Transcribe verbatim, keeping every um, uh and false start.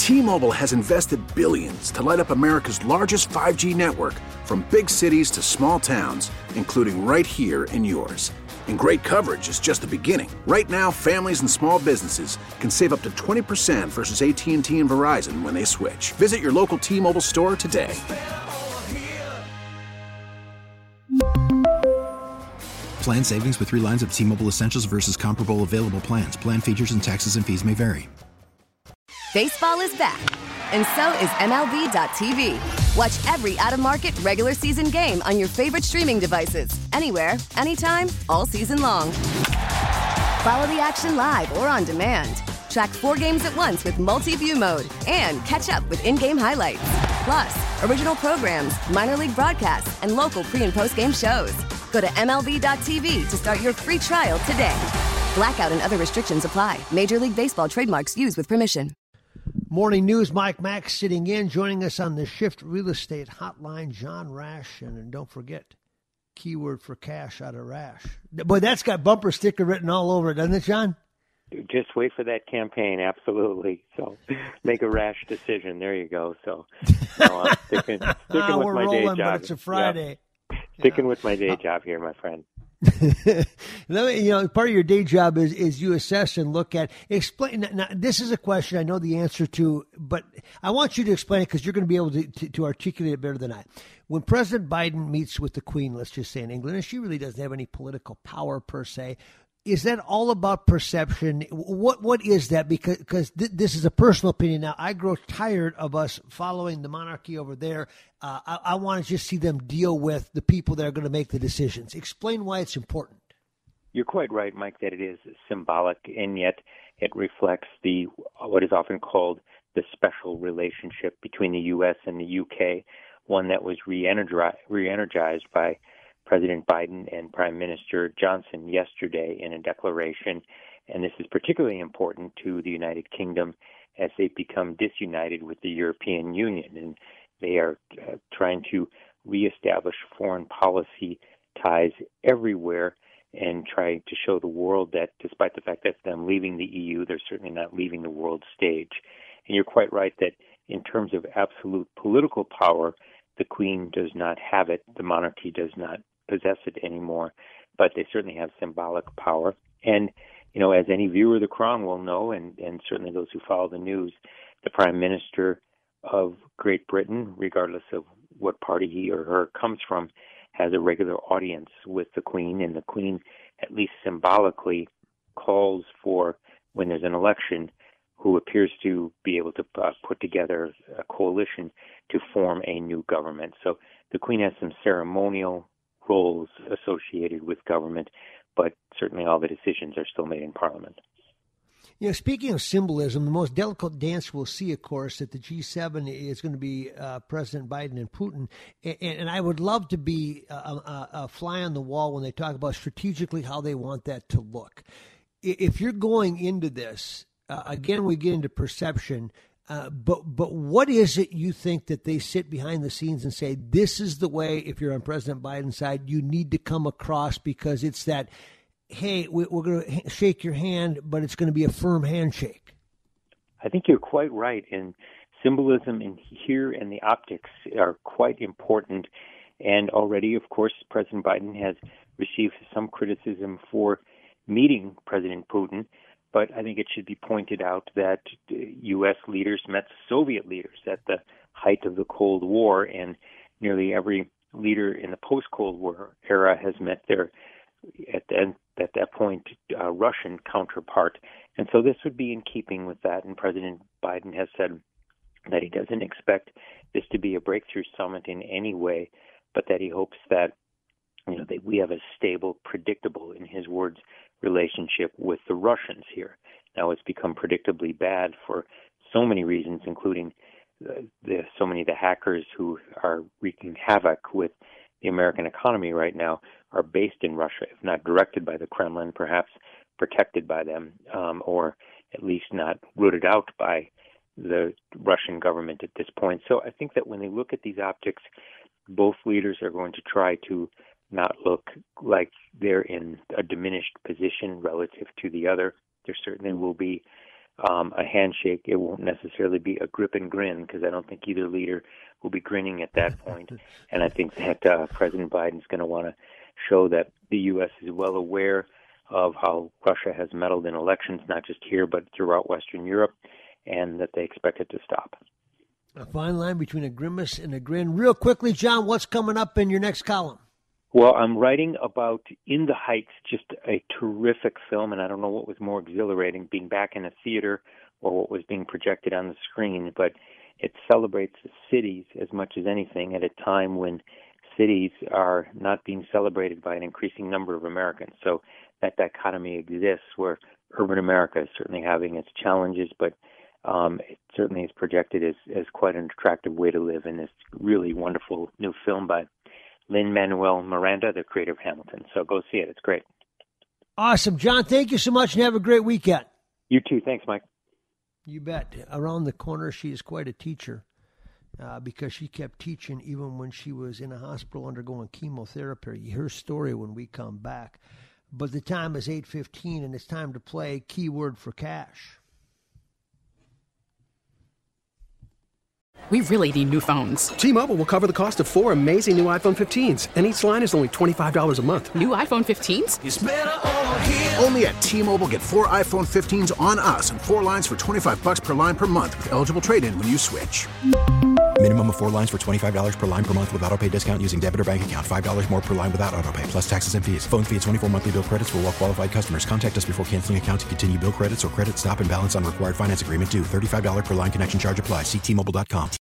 T-Mobile has invested billions to light up America's largest five G network, from big cities to small towns, including right here in yours. And great coverage is just the beginning. Right now, families and small businesses can save up to twenty percent versus A T and T and Verizon when they switch. Visit your local T-Mobile store today. Plan savings with three lines of T-Mobile Essentials versus comparable available plans. Plan features and taxes and fees may vary. Baseball is back, and so is M L B dot T V. Watch every out-of-market regular season game on your favorite streaming devices, anywhere, anytime, all season long. Follow the action live or on demand. Track four games at once with multi-view mode and catch up with in-game highlights. Plus, original programs, minor league broadcasts, and local pre- and post-game shows. Go to M L B dot T V to start your free trial today. Blackout and other restrictions apply. Major League Baseball trademarks used with permission. Morning News, Mike Mack sitting in. Joining us on the Shift Real Estate Hotline, John Rash. And don't forget, keyword for cash out of Rash. Boy, that's got bumper sticker written all over it, doesn't it, John? Just wait for that campaign, absolutely. So make a rash decision. There you go. So no, I'm sticking, sticking oh, with we're my rolling, day job. But it's a Friday. Yeah. Sticking yeah. with my day job here, my friend. Let me, you know, part of your day job is, is you assess and look at, explain. Now, this is a question I know the answer to, but I want you to explain it because you're going to be able to, to, to articulate it better than I. When President Biden meets with the Queen, let's just say in England, and she really doesn't have any political power per se, is that all about perception? What What is that? Because because th- this is a personal opinion. Now, I grow tired of us following the monarchy over there. Uh, I, I want to just see them deal with the people that are going to make the decisions. Explain why it's important. You're quite right, Mike, that it is symbolic, and yet it reflects the what is often called the special relationship between the U S and the U K, one that was re-energized, re-energized by President Biden and Prime Minister Johnson yesterday in a declaration. And this is particularly important to the United Kingdom as they become disunited with the European Union. And they are uh, trying to reestablish foreign policy ties everywhere and trying to show the world that despite the fact that them leaving the E U, they're certainly not leaving the world stage. And you're quite right that in terms of absolute political power, the Queen does not have it. The monarchy does not possess it anymore, but they certainly have symbolic power. And, you know, as any viewer of the Crown will know, and, and certainly those who follow the news, the Prime Minister of Great Britain, regardless of what party he or her comes from, has a regular audience with the Queen, and the Queen, at least symbolically, calls for, when there's an election, who appears to be able to uh, put together a coalition to form a new government. So the Queen has some ceremonial roles associated with government, but certainly all the decisions are still made in Parliament. You know, speaking of symbolism, the most delicate dance we'll see, of course, at the G seven is going to be uh, President Biden and Putin. And, and I would love to be a, a, a fly on the wall when they talk about strategically how they want that to look. If you're going into this, uh, again, we get into perception, uh, but but what is it you think that they sit behind the scenes and say, this is the way, if you're on President Biden's side, you need to come across, because it's that, hey, we're going to shake your hand, but it's going to be a firm handshake? I think you're quite right. And symbolism in here and the optics are quite important. And already, of course, President Biden has received some criticism for meeting President Putin. But I think it should be pointed out that U S leaders met Soviet leaders at the height of the Cold War, and nearly every leader in the post-Cold War era has met their, at, the, at that point, uh, Russian counterpart. And so this would be in keeping with that. And President Biden has said that he doesn't expect this to be a breakthrough summit in any way, but that he hopes that, you know, that we have a stable, predictable, in his words, relationship with the Russians here. Now, it's become predictably bad for so many reasons, including the, the so many of the hackers who are wreaking havoc with the American economy right now are based in Russia, if not directed by the Kremlin, perhaps protected by them, um, or at least not rooted out by the Russian government at this point. So I think that when they look at these optics, both leaders are going to try to not look like they're in a diminished position relative to the other. There certainly will be um, a handshake. It won't necessarily be a grip and grin, because I don't think either leader will be grinning at that point. And I think that uh, President Biden's going to want to show that the U S is well aware of how Russia has meddled in elections, not just here, but throughout Western Europe, and that they expect it to stop. A fine line between a grimace and a grin. Real quickly, John, what's coming up in your next column? Well, I'm writing about In the Heights, just a terrific film, and I don't know what was more exhilarating, being back in a theater or what was being projected on the screen, but it celebrates the cities as much as anything at a time when cities are not being celebrated by an increasing number of Americans. So that dichotomy exists where urban America is certainly having its challenges, but um, it certainly is projected as, as quite an attractive way to live in this really wonderful new film by Lin-Manuel Miranda, the creator of Hamilton. So go see it. It's great. Awesome. John, thank you so much, and have a great weekend. You too. Thanks, Mike. You bet. Around the corner, she is quite a teacher uh, because she kept teaching even when she was in a hospital undergoing chemotherapy. Her story when we come back. But the time is eight fifteen, and it's time to play Keyword for Cash. We really need new phones. T-Mobile will cover the cost of four amazing new iPhone fifteens, and each line is only twenty-five dollars a month. New iPhone fifteens? It's better over here. Only at T-Mobile, get four iPhone fifteens on us and four lines for twenty-five dollars per line per month with eligible trade-in when you switch. Minimum of four lines for twenty-five dollars per line per month with autopay discount using debit or bank account. five dollars more per line without autopay, plus taxes and fees. Phone fee at twenty-four monthly bill credits for well-qualified customers. Contact us before canceling account to continue bill credits or credit stop and balance on required finance agreement due. thirty-five dollars per line connection charge applies. See T Mobile dot com.